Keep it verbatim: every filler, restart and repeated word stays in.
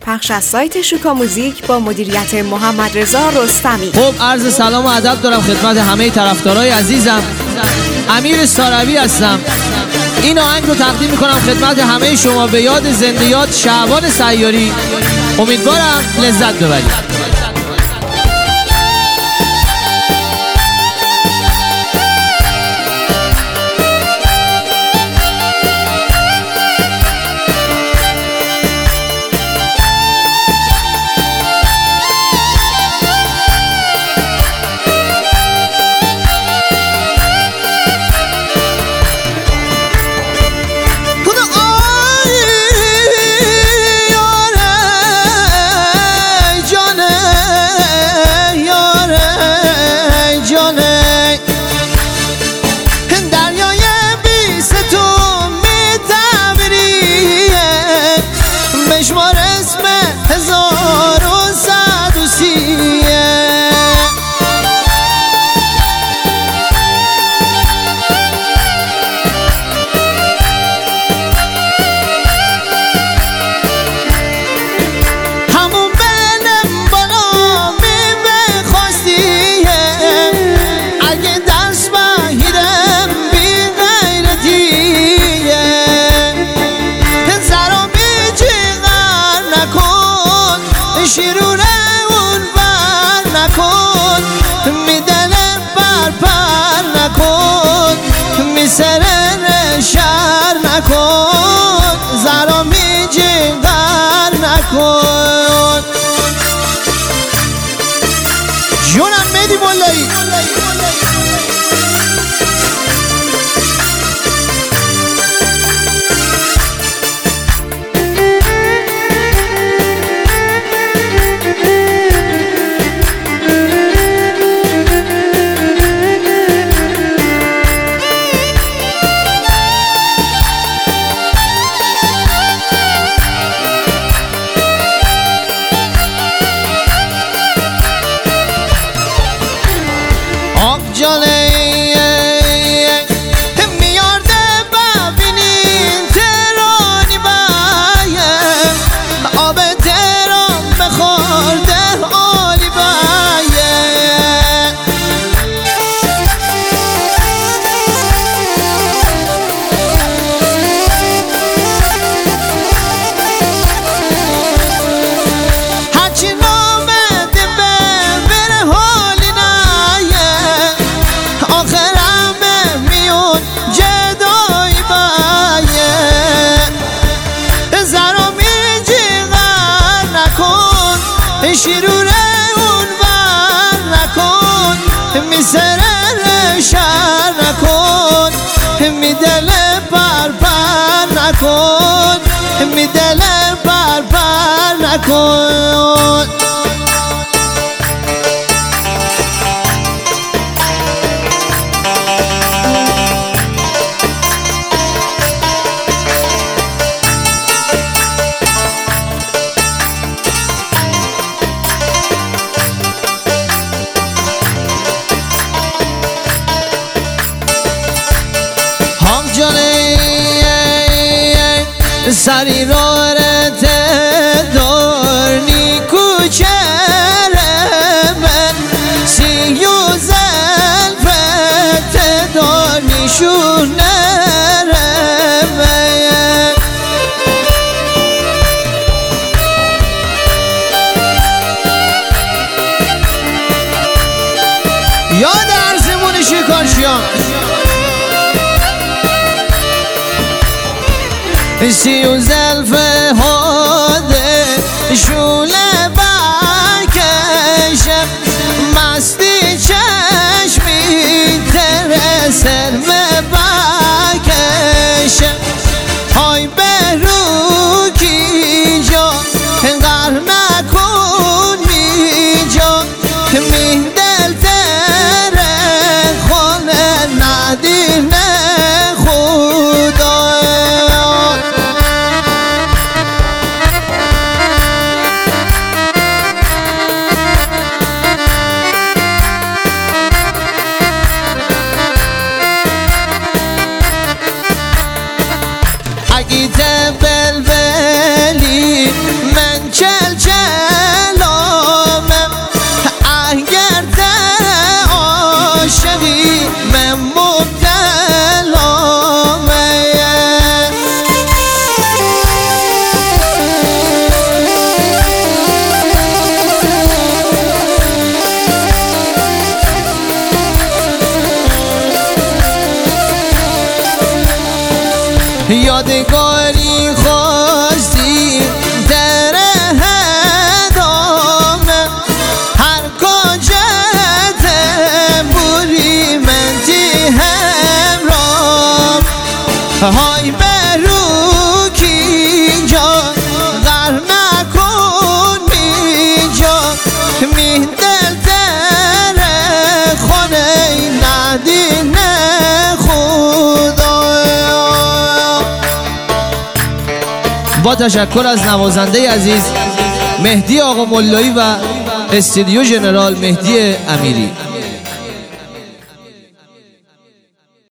پخش از سایت شوکا موزیک با مدیریت محمد رضا رستمی. خب عرض سلام و ادب دارم خدمت همه طرفدارای عزیزم. امیر ساروی هستم. این آهنگ رو تقدیم میکنم خدمت همه شما به یاد زنده یاد شعبان سیاری. امیدوارم لذت ببرید. بشمار اسم هزار و صد و سیه همون بلم بالا می بخواستیه اگه دست بگیرم بی غیرتیه شیرونه اون بر نکن می دلم بر پر نکن می سرن شر نکن زرا می جنگر نکن جونم میدی مولایی جانه میارده ببینین ترانی بایم آب تران بخورده آلی بایم هرچی نامده ببره حالی نایم آخرم میون جدای بایم زرا می جیغر نکن شیرونه اون بر نکن می سرن شر نکن می دل بر بر نکن می دل بر بر نکن سری رارت دارنی کوچه من سی و زلفت دارنی شونه من یاد عرضمون شکارشیان سی و زلف هاده شوله برکشم مستی چشمی ترسر و برکشم های برو کی جا غر نکن می جا می دل تره خونه ندینه خدا تشکر از نوازنده عزیز مهدی آقا ملایی و استودیو ژنرال مهدی امیری.